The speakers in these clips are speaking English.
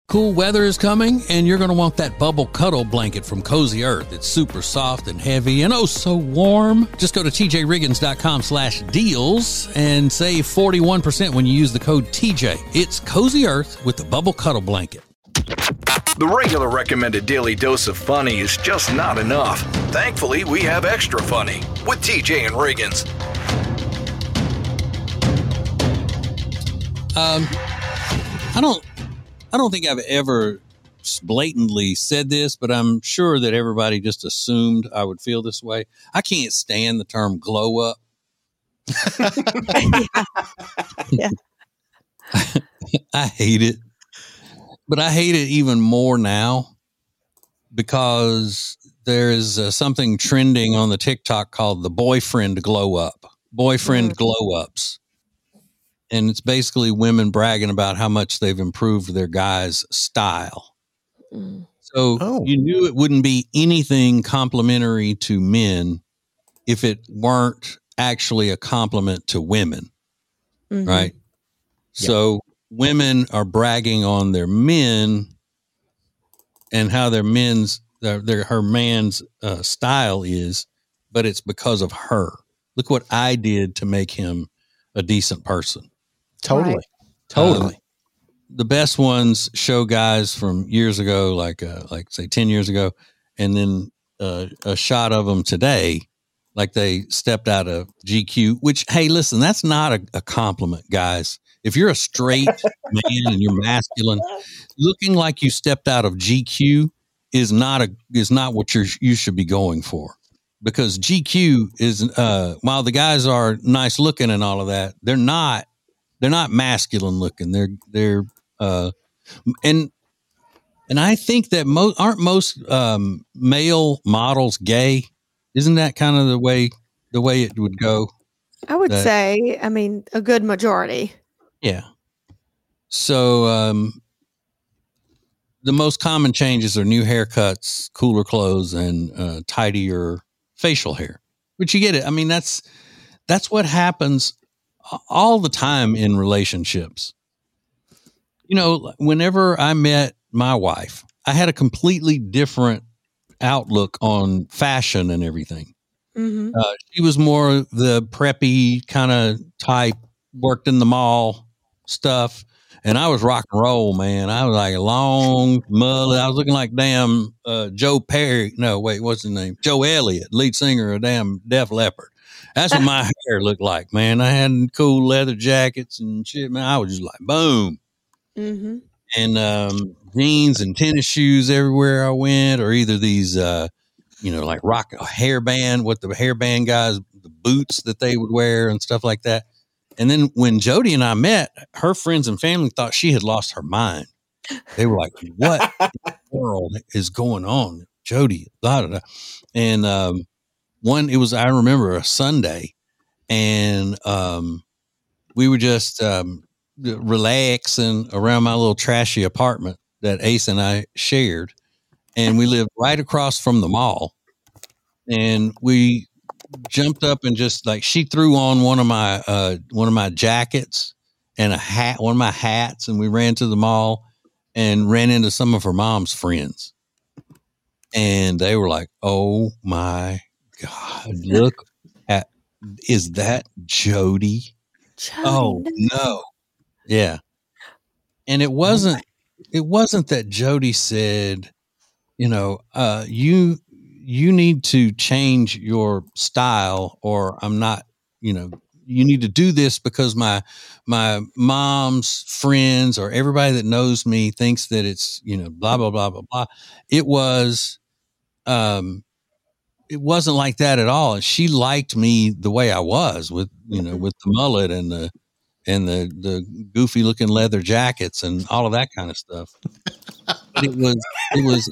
Cool weather is coming, and you're going to want that bubble cuddle blanket from Cozy Earth. It's super soft and heavy and oh so warm. Just go to tjriggins.com/deals and save 41% when you use the code TJ. It's Cozy Earth with the bubble cuddle blanket. The regular recommended daily dose of funny is just not enough. Thankfully, we have extra funny with TJ and Riggins. I don't think I've ever blatantly said this, but I'm sure that everybody just assumed I would feel this way. I can't stand the term glow up. Yeah. I hate it, but I hate it even more now because there is something trending on the TikTok called the boyfriend glow up, boyfriend glow ups. And it's basically women bragging about how much they've improved their guy's style. So you knew it wouldn't be anything complimentary to men if it weren't actually a compliment to women, right? Yeah. So women are bragging on their men and how her man's style is, but it's because of her. Look what I did to make him a decent person. Totally. The best ones show guys from years ago, like say 10 years ago, and then a shot of them today, like they stepped out of GQ, which, hey, listen, that's not a compliment, guys. If you're a straight man and you're masculine, looking like you stepped out of GQ is not what you should be going for. Because GQ is, while the guys are nice looking and all of that, they're not masculine looking. They're and I think that aren't most male models gay? Isn't that kind of the way it would go? I would say, I mean, a good majority. Yeah. So the most common changes are new haircuts, cooler clothes, and tidier facial hair. But you get it. I mean, that's what happens all the time in relationships. You know, whenever I met my wife, I had a completely different outlook on fashion and everything. She was more the preppy kind of type, worked in the mall stuff. And I was rock and roll, man. I was like a long mullet. I was looking like damn Joe Perry. No, wait, what's his name? Joe Elliott, lead singer of damn Def Leppard. That's what my hair looked like, man. I had cool leather jackets and shit, man. I was just like, boom. And jeans and tennis shoes everywhere I went, or either these, like rock hairband, what the hairband guys, the boots that they would wear and stuff like that. And then when Jody and I met, her friends and family thought she had lost her mind. They were like, what in the world is going on? Jody, blah, blah, blah. And, I remember a Sunday, and we were just relaxing around my little trashy apartment that Ace and I shared, and we lived right across from the mall. And we jumped up and just like she threw on one of my jackets and a hat, one of my hats, and we ran to the mall and ran into some of her mom's friends, and they were like, "Oh my God, look at, is that Jody?" Oh no. Yeah. And it wasn't that Jody said, you need to change your style, or I'm not, you need to do this because my mom's friends or everybody that knows me thinks that it's, blah, blah, blah, blah, blah. It wasn't like that at all. And she liked me the way I was with, with the mullet and the goofy looking leather jackets and all of that kind of stuff. But it was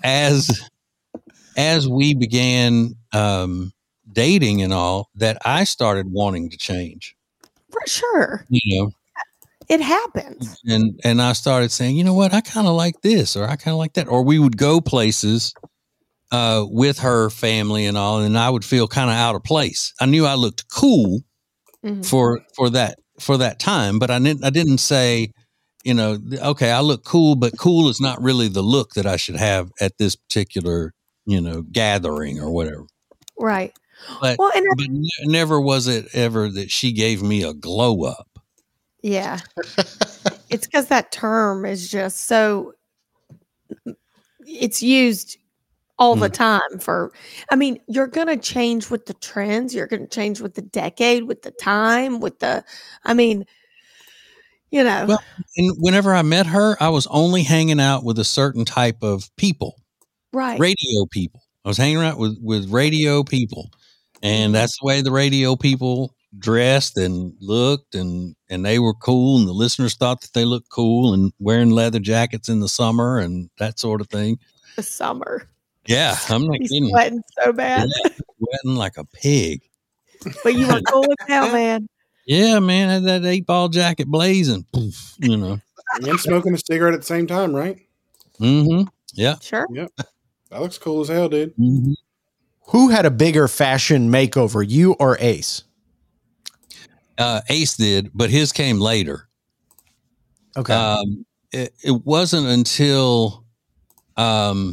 as we began dating and all that I started wanting to change. For sure. It happens. And I started saying, you know what, I kind of like this, or I kind of like that. Or we would go places with her family and all, and I would feel kind of out of place. I knew I looked cool for that time, but I didn't say, okay, I look cool, but cool is not really the look that I should have at this particular, gathering or whatever. Right. But, never was it ever that she gave me a glow up. Yeah. It's because that term is just so, it's used all the time you're going to change with the trends. You're going to change with the decade, with the time, Well, and whenever I met her, I was only hanging out with a certain type of people. Right. Radio people. I was hanging out with radio people. And that's the way the radio people dressed and looked, and they were cool, and the listeners thought that they looked cool, and wearing leather jackets in the summer and that sort of thing. The summer. Yeah, I'm not kidding. Sweating so bad. Yeah, sweating like a pig. But you were cool as hell, man. Yeah, man, I had that 8-ball jacket blazing, And smoking a cigarette at the same time, right? Mm-hmm. Yeah. Sure. Yep. That looks cool as hell, dude. Mm-hmm. Who had a bigger fashion makeover, you or Ace? Ace did, but his came later. Okay. It wasn't until, I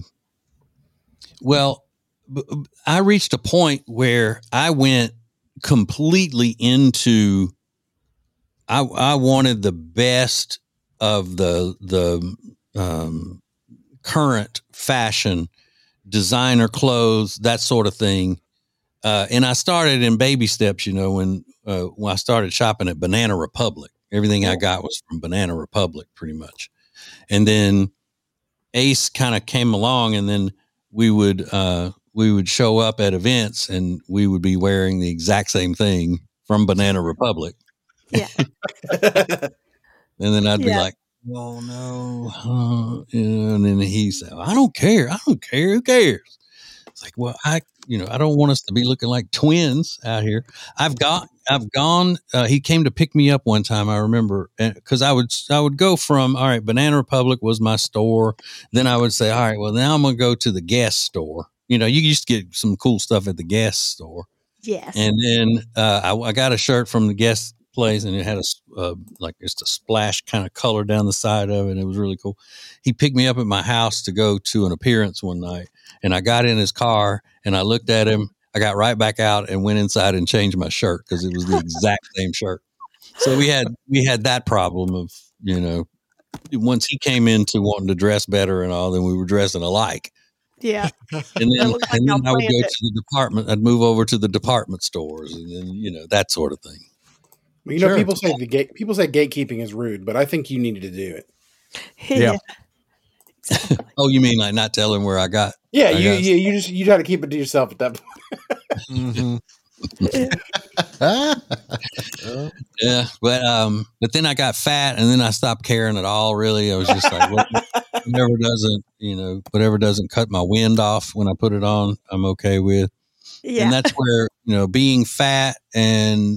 reached a point where I went completely into, I wanted the best of the current fashion, designer clothes, that sort of thing. And I started in baby steps, when I started shopping at Banana Republic. Everything I got was from Banana Republic pretty much. And then Ace kind of came along, and then we would show up at events, and we would be wearing the exact same thing from Banana Republic. Yeah. And then I'd be like, oh no. And then he said, I don't care. Who cares? It's like, well, I don't want us to be looking like twins out here. I've gone, he came to pick me up one time. I remember, cause I would go from, all right, Banana Republic was my store. Then I would say, all right, well, now I'm going to go to the Guess store. You used to get some cool stuff at the Guess store. Yes. And then, I got a shirt from the Guess place, and it had just a splash kind of color down the side of it. And it was really cool. He picked me up at my house to go to an appearance one night, and I got in his car and I looked at him. I got right back out and went inside and changed my shirt because it was the exact same shirt. So we had that problem of, once he came into wanting to dress better and all, then we were dressing alike. Yeah. And then I would go to the department. I'd move over to the department stores, and then, that sort of thing. Well, people say people say gatekeeping is rude, but I think you needed to do it. Yeah. Oh, you mean like not telling where I got? Yeah, you try to keep it to yourself at that point. Yeah, but then I got fat, and then I stopped caring at all. Really, I was just like, whatever doesn't cut my wind off when I put it on, I'm okay with. Yeah. And that's where, being fat and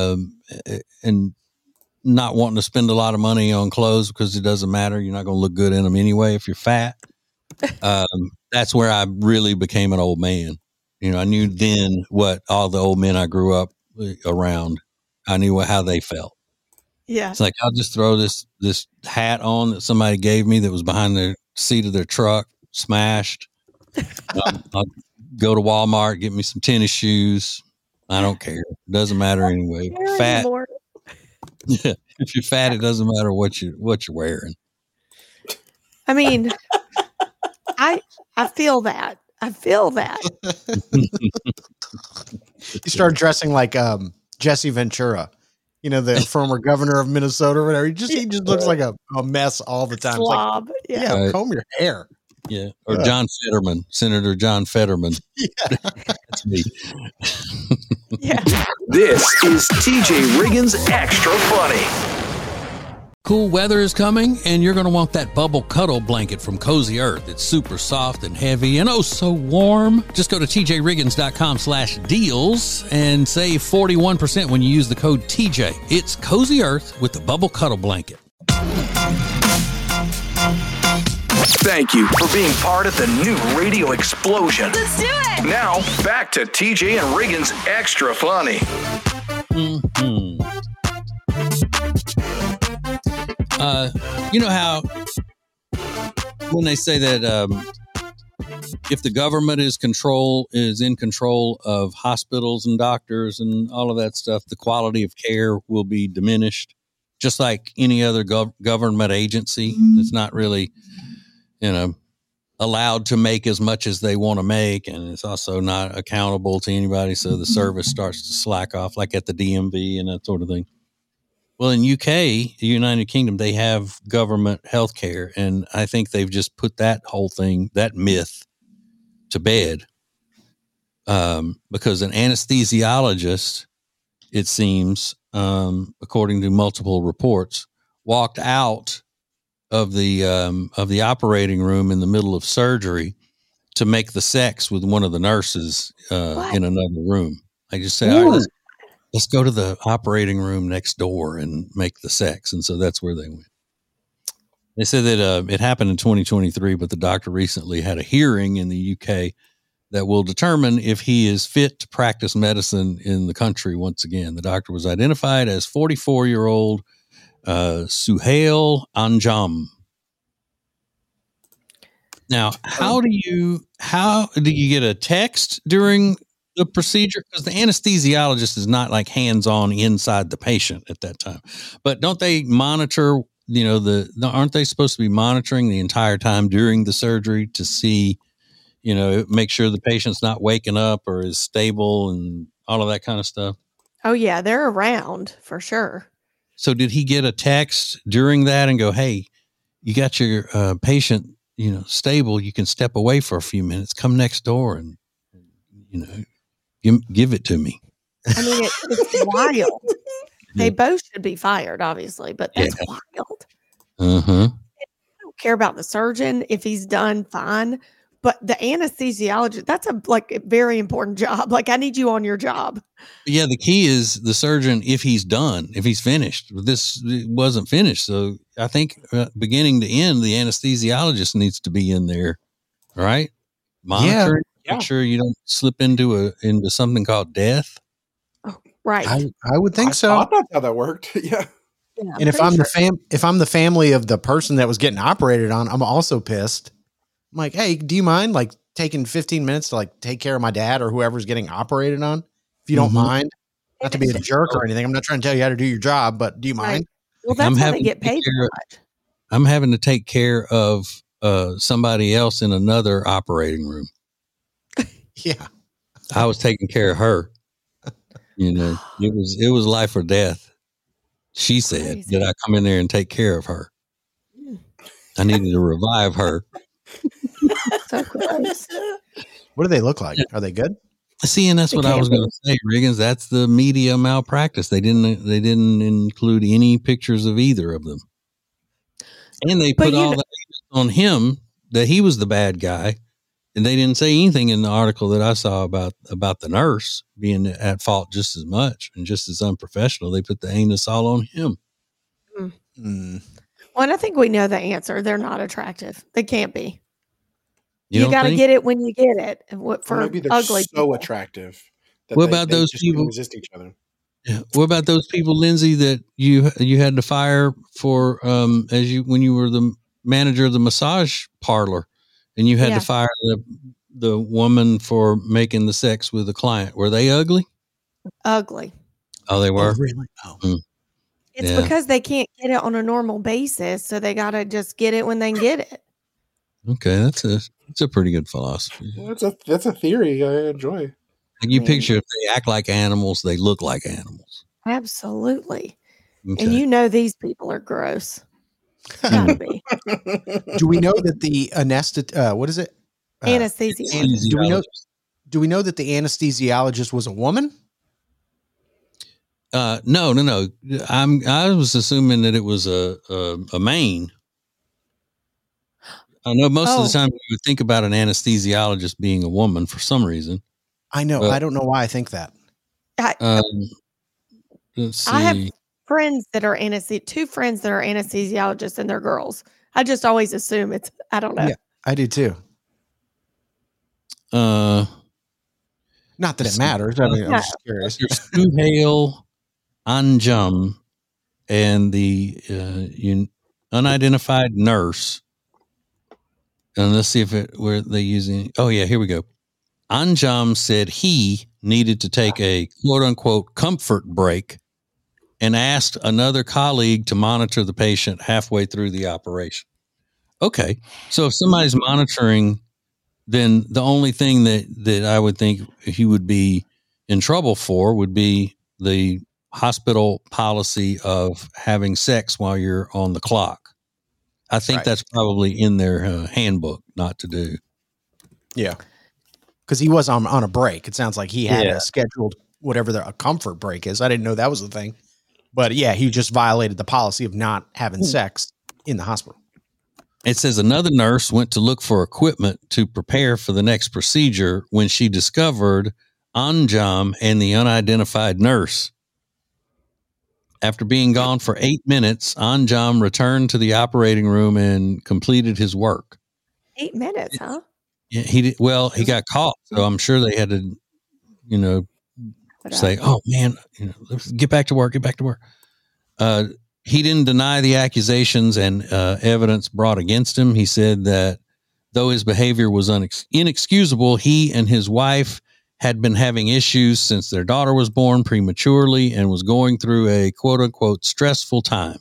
not wanting to spend a lot of money on clothes because it doesn't matter. You're not going to look good in them anyway if you're fat. That's where I really became an old man. I knew then what all the old men I grew up around, I knew how they felt. Yeah. It's like, I'll just throw this hat on that somebody gave me that was behind the seat of their truck, smashed. I'll go to Walmart, get me some tennis shoes. I don't care. It doesn't matter anyway. Fat. Yeah. If you're fat, it doesn't matter what you're wearing. I mean, I feel that. You start dressing like Jesse Ventura, the former governor of Minnesota or whatever. He just looks like a mess all the time. Slob. It's like, yeah, comb your hair. Yeah. Or John Fetterman, Senator John Fetterman. Yeah. That's me. Yeah. This is TJ Riggins Extra Funny. Cool weather is coming, and you're going to want that bubble cuddle blanket from Cozy Earth. It's super soft and heavy and oh so warm. Just go to tjriggins.com/deals and save 41% when you use the code TJ. It's Cozy Earth with the bubble cuddle blanket. Thank you for being part of the new radio explosion. Let's do it! Now, back to TJ and Riggins Extra Funny. Mm-hmm. You know how when they say that if the government is in control of hospitals and doctors and all of that stuff, the quality of care will be diminished, just like any other government agency. It's not really, allowed to make as much as they want to make, and it's also not accountable to anybody. So the service starts to slack off, like at the DMV and that sort of thing. Well, in UK, the United Kingdom, they have government health care, and I think they've just put that whole thing, that myth, to bed, because an anesthesiologist, it seems, according to multiple reports, walked out of the operating room in the middle of surgery to make the sex with one of the nurses in another room. I just say, all right, let's go to the operating room next door and make the sex. And so that's where they went. They said that it happened in 2023, but the doctor recently had a hearing in the UK that will determine if he is fit to practice medicine in the country once again. The doctor was identified as 44-year-old Suhail Anjum. Now, how do you get a text during the procedure? Because the anesthesiologist is not like hands-on inside the patient at that time. But don't they monitor, aren't they supposed to be monitoring the entire time during the surgery to see, make sure the patient's not waking up or is stable and all of that kind of stuff? Oh, yeah, they're around for sure. So did he get a text during that and go, hey, you got your patient, stable, you can step away for a few minutes, come next door and, give it to me? I mean, it's wild. They both should be fired, obviously, but that's wild. Uh-huh. I don't care about the surgeon if he's done fine, but the anesthesiologist, that's a very important job. Like, I need you on your job. Yeah, the key is the surgeon, if he's finished. This wasn't finished. So I think beginning to end, the anesthesiologist needs to be in there, right? Monitoring, make sure you don't slip into something called death. Oh, right. I would think so. I thought that's how that worked. Yeah. And if I'm the family of the person that was getting operated on, I'm also pissed. I'm like, hey, do you mind taking 15 minutes to take care of my dad or whoever's getting operated on? If you don't mind, not to be a jerk or anything. I'm not trying to tell you how to do your job, but do you mind? Well, that's how they get paid so much. I'm having to take care of somebody else in another operating room. Yeah. I was taking care of her. It was life or death. She said that I come in there and take care of her. I needed to revive her. So gross. What do they look like? Are they good? See, and that's what I was going to say, Riggins. That's the media malpractice. They didn't include any pictures of either of them, and they put all that on him that he was the bad guy, and they didn't say anything in the article that I saw about the nurse being at fault just as much and just as unprofessional. They put the anus all on him. Mm. Well, and I think we know the answer. They're not attractive. They can't be. You got to get it when you get it. For maybe they're ugly so people. attractive. What about those people resist each other? Yeah. What about those people, Lindsay, that you had to fire for when you were the manager of the massage parlor, and you had to fire the woman for making the sex with the client? Were they ugly? Ugly. Oh, they were? Oh, really? Oh. Mm. It's because they can't get it on a normal basis, so they got to just get it when they can get it. Okay, that's a pretty good philosophy. Well, that's a theory I enjoy. Like you picture if they act like animals, they look like animals. Absolutely. Okay. And these people are gross. Gotta be. Do we know that the what is it? Anesthesiologist. Do we know that the anesthesiologist was a woman? No. I was assuming that it was a main. I know most of the time you would think about an anesthesiologist being a woman for some reason. I know. I don't know why I think that. Let's see. I have friends that are two friends that are anesthesiologists, and they're girls. I just always assume I don't know. Yeah, I do too. Not that it matters. I mean, I'm just curious. Suhail Anjum and the unidentified nurse. And let's see were they using. Oh yeah, here we go. Anjum said he needed to take a quote unquote comfort break and asked another colleague to monitor the patient halfway through the operation. Okay. So if somebody's monitoring, then the only thing that I would think he would be in trouble for would be the hospital policy of having sex while you're on the clock. I think that's probably in their handbook not to do. Yeah. Because he was on a break. It sounds like he had a scheduled whatever a comfort break is. I didn't know that was the thing. But yeah, he just violated the policy of not having sex in the hospital. It says another nurse went to look for equipment to prepare for the next procedure when she discovered Anjum and the unidentified nurse. After being gone for 8 minutes, Anjum returned to the operating room and completed his work. 8 minutes, huh? Yeah, he did. Well, he got caught, so I'm sure they had to, say, "Oh man, let's get back to work. Get back to work." He didn't deny the accusations and evidence brought against him. He said that though his behavior was inexcusable, he and his wife had been having issues since their daughter was born prematurely and was going through a quote unquote stressful time.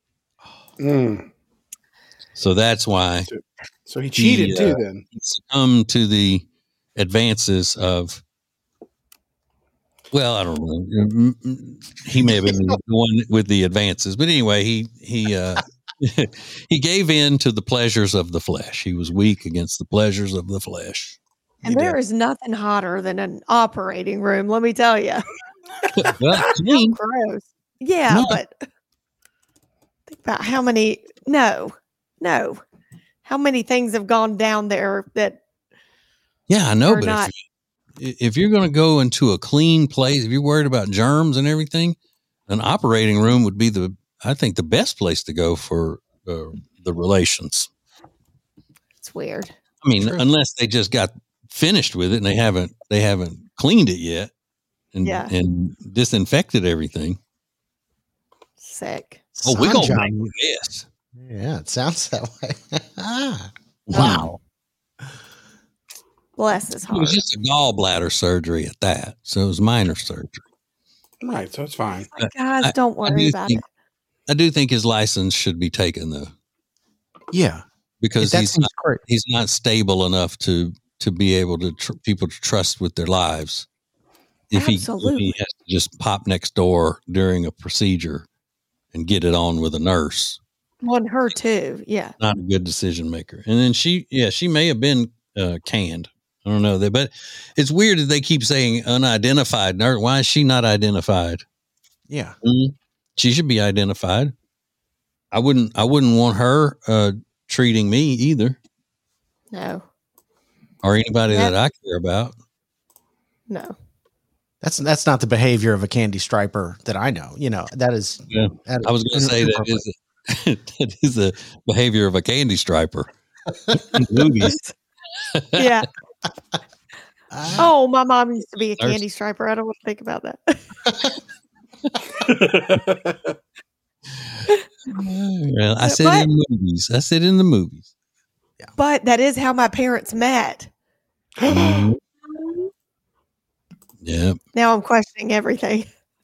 So that's why. So he cheated too then. He succumbed to the advances of, well, I don't know. He may have been the one with the advances, but anyway, he he gave in to the pleasures of the flesh. He was weak against the pleasures of the flesh. And there is nothing hotter than an operating room, let me tell you. Well, gross. Yeah, no. But think about how many, how many things have gone down there that. Yeah, I know, but if you're going to go into a clean place, if you're worried about germs and everything, an operating room would be I think the best place to go for the relations. It's weird. I mean, unless they just got finished with it and they haven't cleaned it yet and disinfected everything. Sick. Oh, we're going to make this. Yeah, it sounds that way. Wow. Bless his heart. It was just a gallbladder surgery at that. So it was minor surgery. Right. So it's fine. Guys, don't worry about it. I do think his license should be taken though. Yeah. Because he's not stable enough to be able to people to trust with their lives. If he has to just pop next door during a procedure and get it on with a nurse. On her too. Yeah. Not a good decision maker. And then she may have been canned. I don't know that, but it's weird that they keep saying unidentified nurse. Why is she not identified? Yeah. Mm-hmm. She should be identified. I wouldn't want her treating me either. No. Or anybody that I care about. No. That's not the behavior of a candy striper that I know. That is. Yeah. I was going to say that is the behavior of a candy striper. Movies. Yeah. My mom used to be a candy striper. I don't want to think about that. Well, I said in the movies. Yeah. But that is how my parents met. Yeah. Now I'm questioning everything.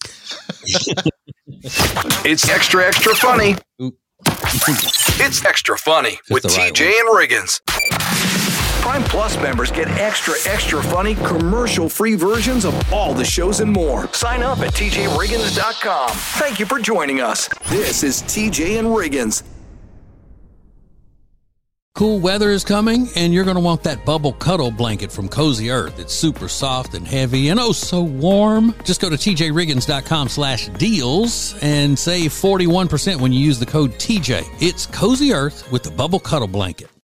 It's extra funny. It's extra funny with TJ and Riggins. Prime Plus members get extra funny commercial-free versions of all the shows and more. Sign up at tjriggins.com. Thank you for joining us. This is TJ and Riggins. Cool weather is coming, and you're going to want that bubble cuddle blanket from Cozy Earth. It's super soft and heavy and oh so warm. Just go to tjriggins.com/deals and save 41% when you use the code TJ. It's Cozy Earth with the bubble cuddle blanket.